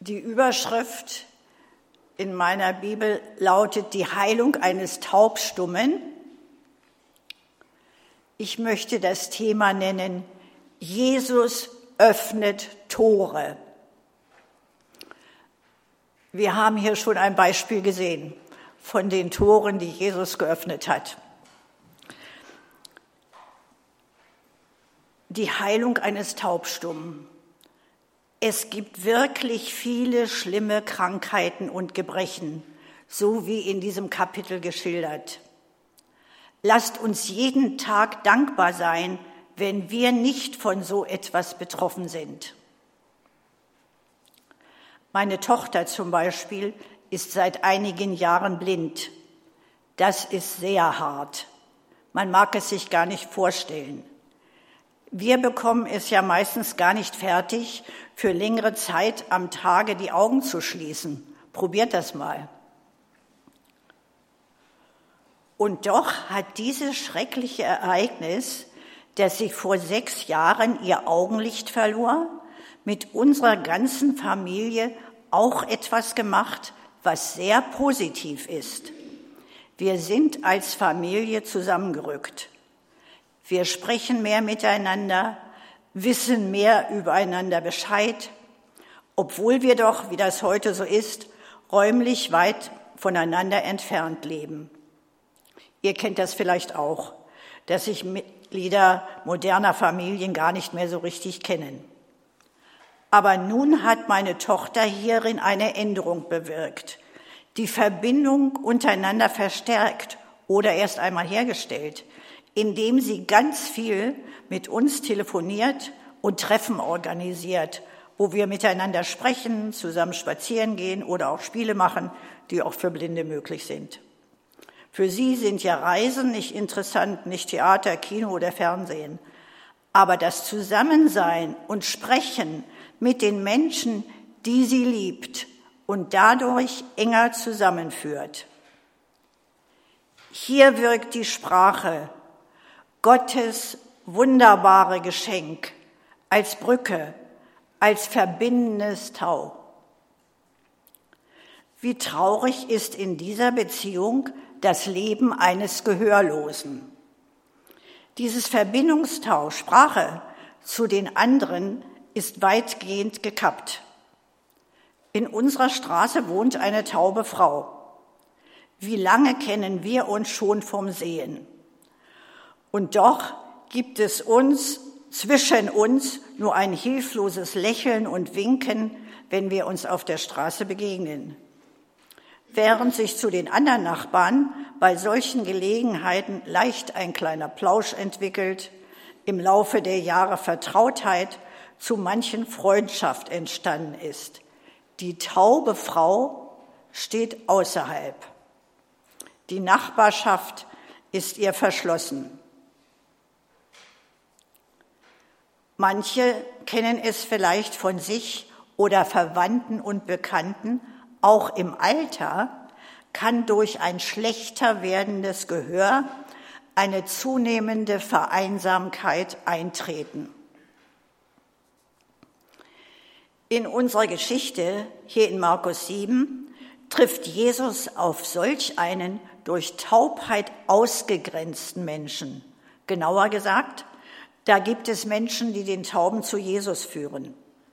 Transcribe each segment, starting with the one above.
Die Überschrift in meiner Bibel lautet die Heilung eines Taubstummen. Ich möchte das Thema nennen: Jesus öffnet Tore. Wir haben hier schon ein Beispiel gesehen von den Toren, die Jesus geöffnet hat. Die Heilung eines Taubstummen. Es gibt wirklich viele schlimme Krankheiten und Gebrechen, so wie in diesem Kapitel geschildert. Lasst uns jeden Tag dankbar sein, wenn wir nicht von so etwas betroffen sind. Meine Tochter zum Beispiel ist seit einigen Jahren blind. Das ist sehr hart. Man mag es sich gar nicht vorstellen. Wir bekommen es ja meistens gar nicht fertig, für längere Zeit am Tage die Augen zu schließen. Probiert das mal. Und doch hat dieses schreckliche Ereignis, dass sie vor 6 Jahren ihr Augenlicht verlor, mit unserer ganzen Familie auch etwas gemacht, was sehr positiv ist. Wir sind als Familie zusammengerückt. Wir sprechen mehr miteinander, wissen mehr übereinander Bescheid, obwohl wir doch, wie das heute so ist, räumlich weit voneinander entfernt leben. Ihr kennt das vielleicht auch, dass sich Mitglieder moderner Familien gar nicht mehr so richtig kennen. Aber nun hat meine Tochter hierin eine Änderung bewirkt, die Verbindung untereinander verstärkt oder erst einmal hergestellt, indem sie ganz viel mit uns telefoniert und Treffen organisiert, wo wir miteinander sprechen, zusammen spazieren gehen oder auch Spiele machen, die auch für Blinde möglich sind. Für sie sind ja Reisen nicht interessant, nicht Theater, Kino oder Fernsehen. Aber das Zusammensein und Sprechen mit den Menschen, die sie liebt und dadurch enger zusammenführt. Hier wirkt die Sprache, Gottes wunderbare Geschenk, als Brücke, als verbindendes Tau. Wie traurig ist in dieser Beziehung das Leben eines Gehörlosen. Dieses Verbindungstau, Sprache zu den anderen, ist weitgehend gekappt. In unserer Straße wohnt eine taube Frau. Wie lange kennen wir uns schon vom Sehen? Und doch gibt es zwischen uns nur ein hilfloses Lächeln und Winken, wenn wir uns auf der Straße begegnen. Während sich zu den anderen Nachbarn bei solchen Gelegenheiten leicht ein kleiner Plausch entwickelt, im Laufe der Jahre Vertrautheit zu manchen Freundschaft entstanden ist. Die taube Frau steht außerhalb. Die Nachbarschaft ist ihr verschlossen. Manche kennen es vielleicht von sich oder Verwandten und Bekannten. Auch im Alter kann durch ein schlechter werdendes Gehör eine zunehmende Vereinsamkeit eintreten. In unserer Geschichte, hier in Markus 7, trifft Jesus auf solch einen durch Taubheit ausgegrenzten Menschen. Genauer gesagt, da gibt es Menschen, die den Tauben zu Jesus führen.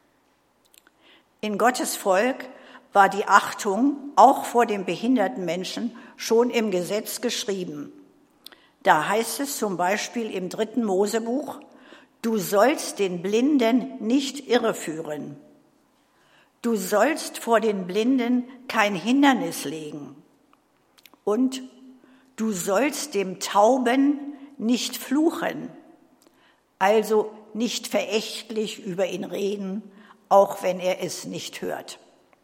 In Gottes Volk war die Achtung auch vor dem behinderten Menschen schon im Gesetz geschrieben. Da heißt es zum Beispiel im 3. Mosebuch: Du sollst den Blinden nicht irreführen. Du sollst vor den Blinden kein Hindernis legen. Und du sollst dem Tauben nicht fluchen, also nicht verächtlich über ihn reden, auch wenn er es nicht hört.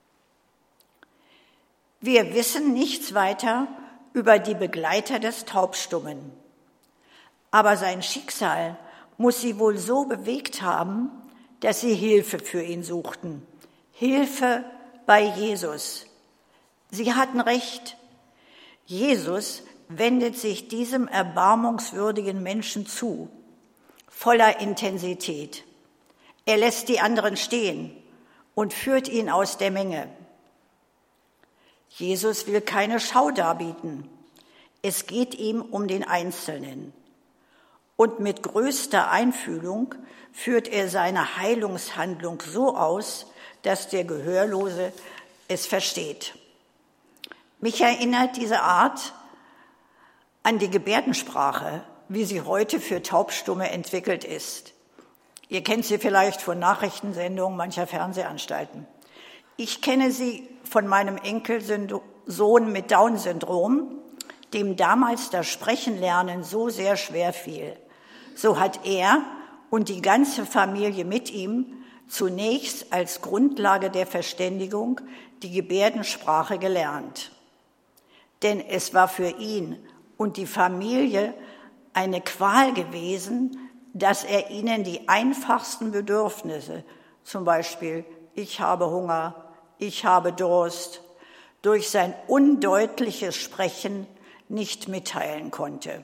Wir wissen nichts weiter über die Begleiter des Taubstummen. Aber sein Schicksal muss sie wohl so bewegt haben, dass sie Hilfe für ihn suchten. Hilfe bei Jesus. Sie hatten recht. Jesus wendet sich diesem erbarmungswürdigen Menschen zu, voller Intensität. Er lässt die anderen stehen und führt ihn aus der Menge. Jesus will keine Schau darbieten. Es geht ihm um den Einzelnen. Und mit größter Einfühlung führt er seine Heilungshandlung so aus, dass der Gehörlose es versteht. Mich erinnert diese Art an die Gebärdensprache, wie sie heute für Taubstumme entwickelt ist. Ihr kennt sie vielleicht von Nachrichtensendungen mancher Fernsehanstalten. Ich kenne sie von meinem Enkelsohn mit Down-Syndrom, dem damals das Sprechenlernen so sehr schwer fiel. So hat er und die ganze Familie mit ihm zunächst als Grundlage der Verständigung die Gebärdensprache gelernt. Denn es war für ihn und die Familie eine Qual gewesen, dass er ihnen die einfachsten Bedürfnisse, zum Beispiel ich habe Hunger, ich habe Durst, durch sein undeutliches Sprechen nicht mitteilen konnte.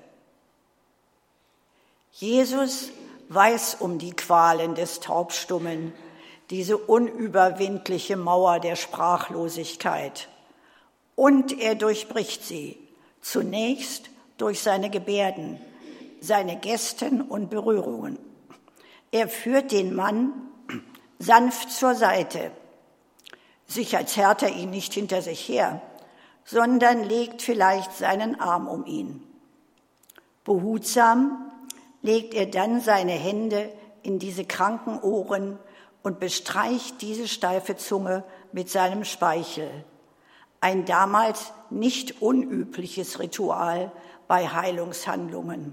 Jesus weiß um die Qualen des Taubstummen, diese unüberwindliche Mauer der Sprachlosigkeit. Und er durchbricht sie, zunächst durch seine Gebärden, seine Gesten und Berührungen. Er führt den Mann sanft zur Seite. Sicher zerrt er ihn nicht hinter sich her, sondern legt vielleicht seinen Arm um ihn. Behutsam legt er dann seine Hände in diese kranken Ohren und bestreicht diese steife Zunge mit seinem Speichel. Ein damals nicht unübliches Ritual bei Heilungshandlungen.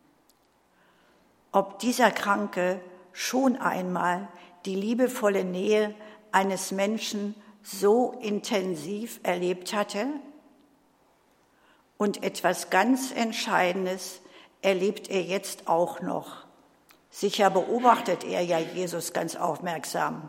Ob dieser Kranke schon einmal die liebevolle Nähe eines Menschen so intensiv erlebt hatte? Und etwas ganz Entscheidendes erlebt er jetzt auch noch. Sicher beobachtet er ja Jesus ganz aufmerksam.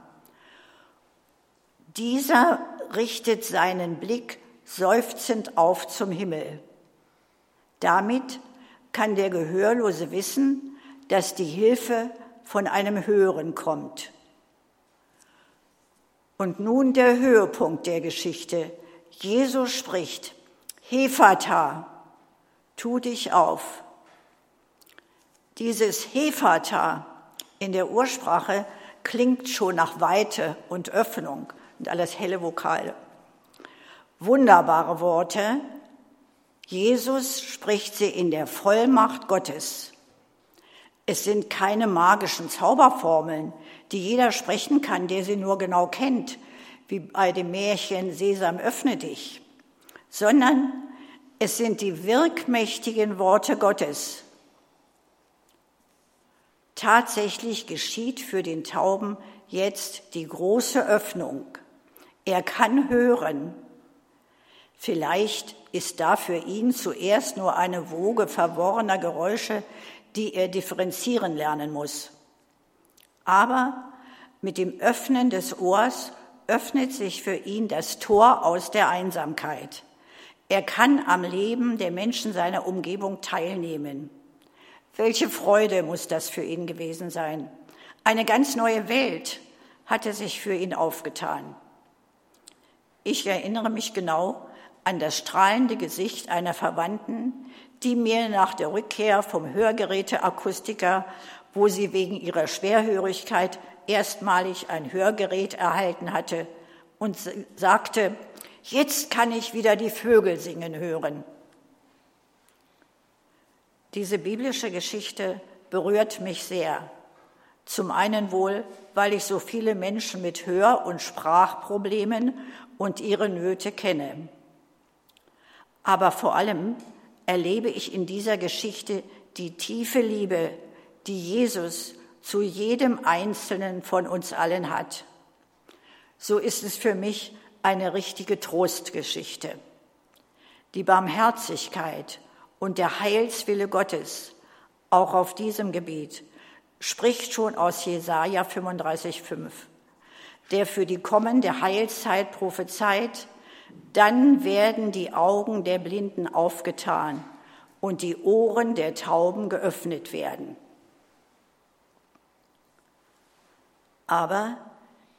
Dieser richtet seinen Blick seufzend auf zum Himmel. Damit kann der Gehörlose wissen, dass die Hilfe von einem Höheren kommt. Und nun der Höhepunkt der Geschichte. Jesus spricht, Hephata, tu dich auf. Dieses Hephata in der Ursprache klingt schon nach Weite und Öffnung und alles helle Vokale. Wunderbare Worte. Jesus spricht sie in der Vollmacht Gottes. Es sind keine magischen Zauberformeln, die jeder sprechen kann, der sie nur genau kennt, wie bei dem Märchen Sesam, öffne dich, sondern es sind die wirkmächtigen Worte Gottes. Tatsächlich geschieht für den Tauben jetzt die große Öffnung. Er kann hören. Vielleicht ist da für ihn zuerst nur eine Woge verworrener Geräusche, die er differenzieren lernen muss. Aber mit dem Öffnen des Ohrs öffnet sich für ihn das Tor aus der Einsamkeit. Er kann am Leben der Menschen seiner Umgebung teilnehmen. Welche Freude muss das für ihn gewesen sein? Eine ganz neue Welt hatte sich für ihn aufgetan. Ich erinnere mich genau an das strahlende Gesicht einer Verwandten, die mir nach der Rückkehr vom Hörgeräteakustiker, wo sie wegen ihrer Schwerhörigkeit erstmalig ein Hörgerät erhalten hatte, und sagte, jetzt kann ich wieder die Vögel singen hören. Diese biblische Geschichte berührt mich sehr. Zum einen wohl, weil ich so viele Menschen mit Hör- und Sprachproblemen und ihre Nöte kenne. Aber vor allem erlebe ich in dieser Geschichte die tiefe Liebe, die Jesus zu jedem Einzelnen von uns allen hat. So ist es für mich eine richtige Trostgeschichte. Die Barmherzigkeit und der Heilswille Gottes, auch auf diesem Gebiet, spricht schon aus Jesaja 35,5, der für die kommende Heilszeit prophezeit: Dann werden die Augen der Blinden aufgetan und die Ohren der Tauben geöffnet werden. Aber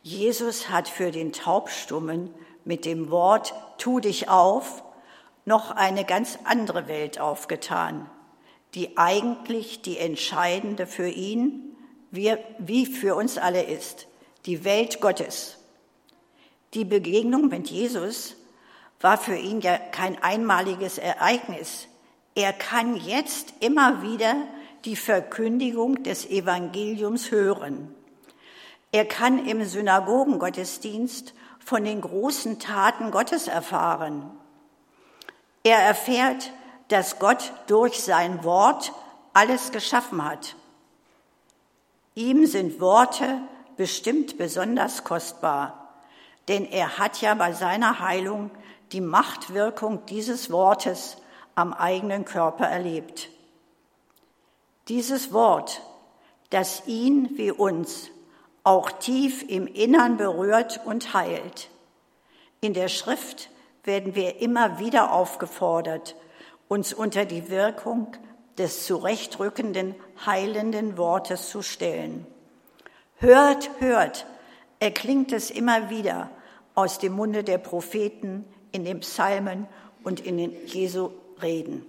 Jesus hat für den Taubstummen mit dem Wort "Tu dich auf" noch eine ganz andere Welt aufgetan, die eigentlich die entscheidende für ihn, wie für uns alle ist, die Welt Gottes. Die Begegnung mit Jesus war für ihn ja kein einmaliges Ereignis. Er kann jetzt immer wieder die Verkündigung des Evangeliums hören. Er kann im Synagogengottesdienst von den großen Taten Gottes erfahren. Er erfährt, dass Gott durch sein Wort alles geschaffen hat. Ihm sind Worte bestimmt besonders kostbar, denn er hat ja bei seiner Heilung die Machtwirkung dieses Wortes am eigenen Körper erlebt. Dieses Wort, das ihn wie uns auch tief im Innern berührt und heilt. In der Schrift werden wir immer wieder aufgefordert, uns unter die Wirkung des zurechtrückenden, heilenden Wortes zu stellen. Hört, hört, erklingt es immer wieder aus dem Munde der Propheten, in den Psalmen und in den Jesu Reden.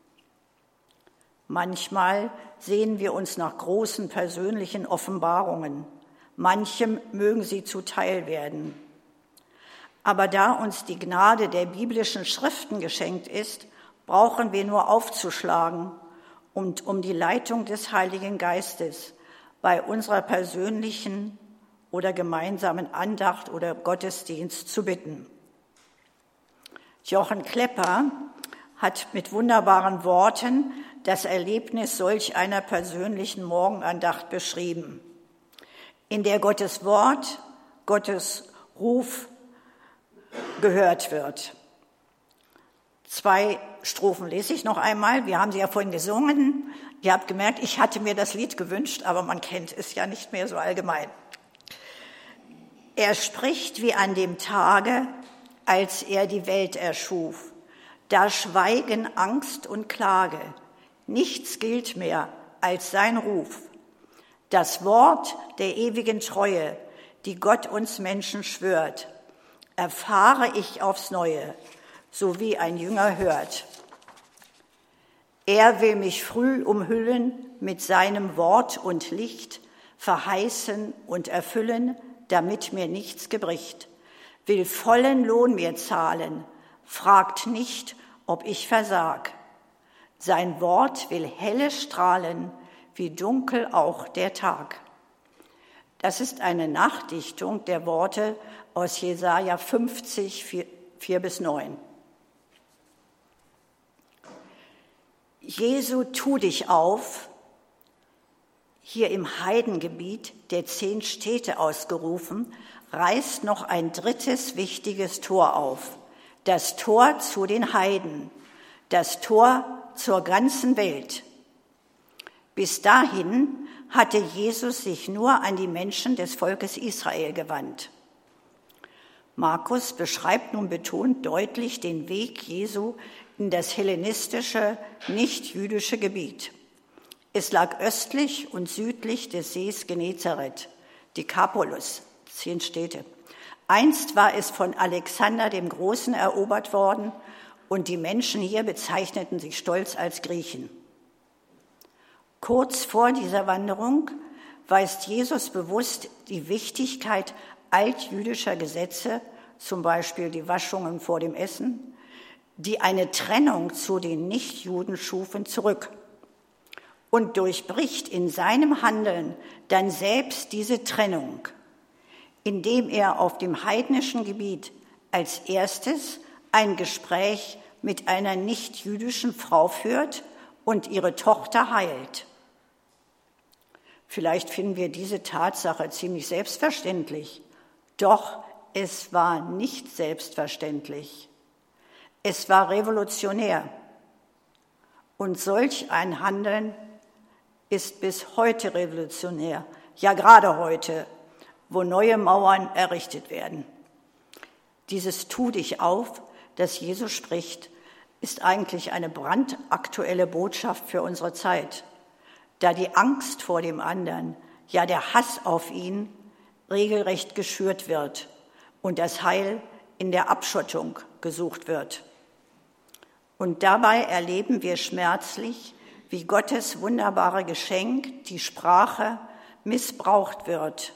Manchmal sehen wir uns nach großen persönlichen Offenbarungen. Manchem mögen sie zuteil werden. Aber da uns die Gnade der biblischen Schriften geschenkt ist, brauchen wir nur aufzuschlagen und um die Leitung des Heiligen Geistes bei unserer persönlichen oder gemeinsamen Andacht oder Gottesdienst zu bitten. Jochen Klepper hat mit wunderbaren Worten das Erlebnis solch einer persönlichen Morgenandacht beschrieben, in der Gottes Wort, Gottes Ruf gehört wird. 2 Strophen lese ich noch einmal. Wir haben sie ja vorhin gesungen. Ihr habt gemerkt, ich hatte mir das Lied gewünscht, aber man kennt es ja nicht mehr so allgemein. Er spricht wie an dem Tage, als er die Welt erschuf. Da schweigen Angst und Klage. Nichts gilt mehr als sein Ruf. Das Wort der ewigen Treue, die Gott uns Menschen schwört, erfahre ich aufs Neue, so wie ein Jünger hört. Er will mich früh umhüllen mit seinem Wort und Licht, verheißen und erfüllen, damit mir nichts gebricht. Will vollen Lohn mir zahlen, fragt nicht, ob ich versag. Sein Wort will helle strahlen, wie dunkel auch der Tag. Das ist eine Nachdichtung der Worte aus Jesaja 50, 4-9. Jesu, tu dich auf, hier im Heidengebiet der 10 Städte ausgerufen, reißt noch ein drittes wichtiges Tor auf. Das Tor zu den Heiden, das Tor zur ganzen Welt. Bis dahin hatte Jesus sich nur an die Menschen des Volkes Israel gewandt. Markus beschreibt nun betont deutlich den Weg Jesu in das hellenistische, nicht-jüdische Gebiet. Es lag östlich und südlich des Sees Genezareth, Dekapolis, 10 Städte. Einst war es von Alexander dem Großen erobert worden und die Menschen hier bezeichneten sich stolz als Griechen. Kurz vor dieser Wanderung weist Jesus bewusst die Wichtigkeit altjüdischer Gesetze, zum Beispiel die Waschungen vor dem Essen, die eine Trennung zu den Nichtjuden schufen, zurück und durchbricht in seinem Handeln dann selbst diese Trennung, indem er auf dem heidnischen Gebiet als erstes ein Gespräch mit einer nichtjüdischen Frau führt und ihre Tochter heilt. Vielleicht finden wir diese Tatsache ziemlich selbstverständlich, doch es war nicht selbstverständlich. Es war revolutionär. Und solch ein Handeln ist bis heute revolutionär, ja gerade heute, wo neue Mauern errichtet werden. Dieses Tu dich auf, das Jesus spricht, ist eigentlich eine brandaktuelle Botschaft für unsere Zeit, da die Angst vor dem anderen, ja der Hass auf ihn, regelrecht geschürt wird und das Heil in der Abschottung gesucht wird. Und dabei erleben wir schmerzlich, wie Gottes wunderbare Geschenk, die Sprache, missbraucht wird.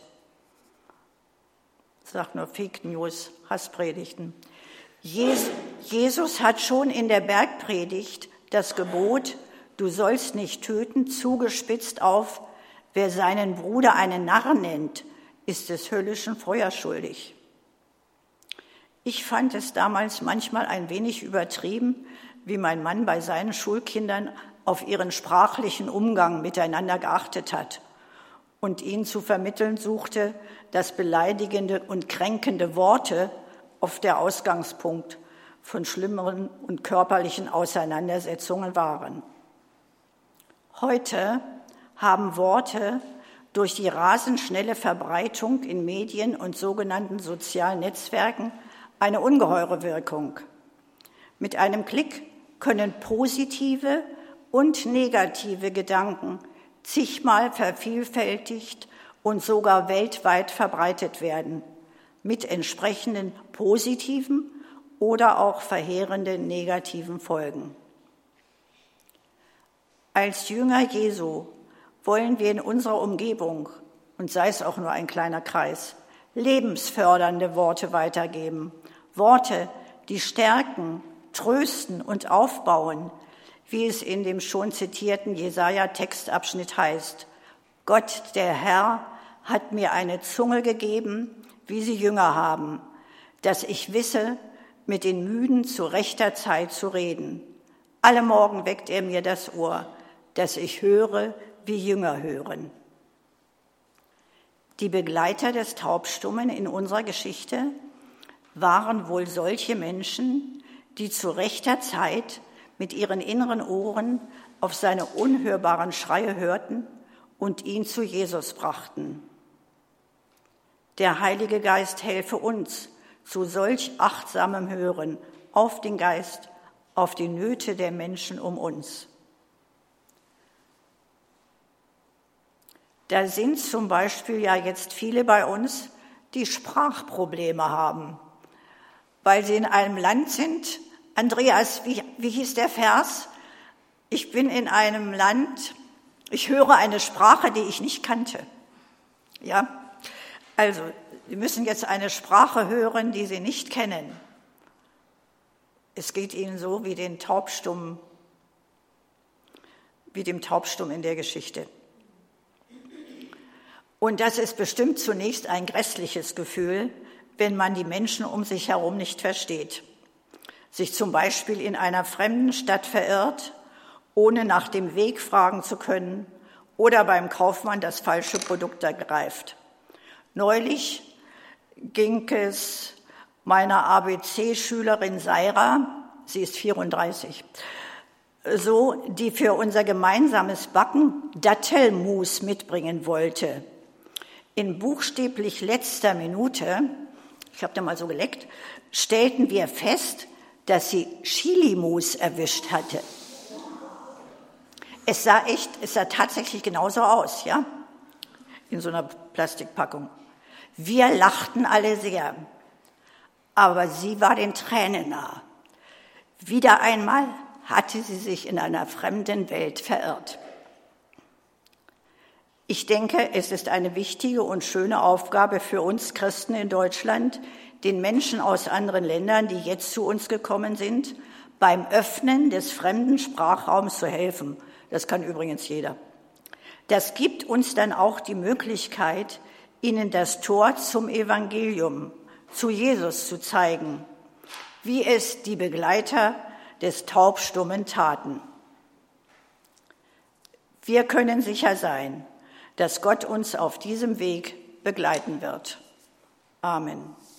Ich sage nur Fake News, Hasspredigten. Jesus hat schon in der Bergpredigt das Gebot, du sollst nicht töten, zugespitzt auf, wer seinen Bruder einen Narren nennt, ist des höllischen Feuers schuldig. Ich fand es damals manchmal ein wenig übertrieben, wie mein Mann bei seinen Schulkindern auf ihren sprachlichen Umgang miteinander geachtet hat und ihnen zu vermitteln suchte, dass beleidigende und kränkende Worte oft der Ausgangspunkt von schlimmeren und körperlichen Auseinandersetzungen waren. Heute haben Worte durch die rasend schnelle Verbreitung in Medien und sogenannten sozialen Netzwerken eine ungeheure Wirkung. Mit einem Klick können positive und negative Gedanken zigmal vervielfältigt und sogar weltweit verbreitet werden, mit entsprechenden positiven oder auch verheerenden negativen Folgen. Als Jünger Jesu wollen wir in unserer Umgebung, und sei es auch nur ein kleiner Kreis, lebensfördernde Worte weitergeben. Worte, die stärken, trösten und aufbauen, wie es in dem schon zitierten Jesaja-Textabschnitt heißt. Gott, der Herr, hat mir eine Zunge gegeben, wie sie Jünger haben, dass ich wisse, mit den Müden zu rechter Zeit zu reden. Alle Morgen weckt er mir das Ohr, dass ich höre, wie Jünger hören. Die Begleiter des Taubstummen in unserer Geschichte waren wohl solche Menschen, die zu rechter Zeit mit ihren inneren Ohren auf seine unhörbaren Schreie hörten und ihn zu Jesus brachten. Der Heilige Geist helfe uns zu solch achtsamem Hören auf den Geist, auf die Nöte der Menschen um uns. Da sind zum Beispiel ja jetzt viele bei uns, die Sprachprobleme haben, weil sie in einem Land sind. Andreas, wie hieß der Vers? Ich bin in einem Land, ich höre eine Sprache, die ich nicht kannte. Ja, also, Sie müssen jetzt eine Sprache hören, die Sie nicht kennen. Es geht Ihnen so wie dem Taubstummen in der Geschichte. Und das ist bestimmt zunächst ein grässliches Gefühl, wenn man die Menschen um sich herum nicht versteht. Sich zum Beispiel in einer fremden Stadt verirrt, ohne nach dem Weg fragen zu können, oder beim Kaufmann das falsche Produkt ergreift. Neulich ging es meiner ABC-Schülerin Saira, sie ist 34, so, die für unser gemeinsames Backen Dattelmus mitbringen wollte. In buchstäblich letzter Minute, ich habe da mal so geleckt, stellten wir fest, dass sie Chilimus erwischt hatte. Es sah tatsächlich genauso aus, ja, in so einer Plastikpackung. Wir lachten alle sehr, aber sie war den Tränen nah. Wieder einmal hatte sie sich in einer fremden Welt verirrt. Ich denke, es ist eine wichtige und schöne Aufgabe für uns Christen in Deutschland, den Menschen aus anderen Ländern, die jetzt zu uns gekommen sind, beim Öffnen des fremden Sprachraums zu helfen. Das kann übrigens jeder. Das gibt uns dann auch die Möglichkeit, ihnen das Tor zum Evangelium, zu Jesus zu zeigen, wie es die Begleiter des Taubstummen taten. Wir können sicher sein, dass Gott uns auf diesem Weg begleiten wird. Amen.